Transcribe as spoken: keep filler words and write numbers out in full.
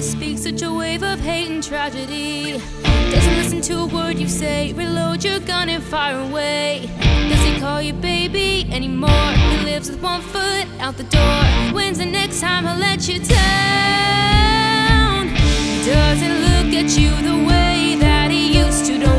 speaks such a wave of hate and tragedy. Doesn't listen to a word you say. Reload your gun and fire away. Does he call you baby anymore? He lives with one foot out the door. When's the next time he'll let you down? He doesn't look at you the way that he used to. Don't